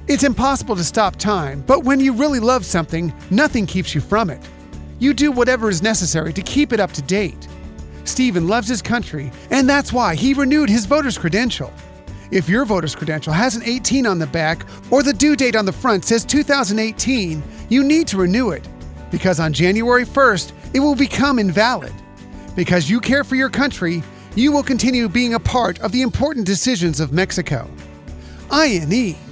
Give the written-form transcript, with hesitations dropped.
It's impossible to stop time, but when you really love something, nothing keeps you from it. You do whatever is necessary to keep it up to date. Stephen loves his country, and that's why he renewed his voter's credential. If your voter's credential has an 18 on the back or the due date on the front says 2018, you need to renew it, because on January 1st, it will become invalid. Because you care for your country, you will continue being a part of the important decisions of Mexico. INE.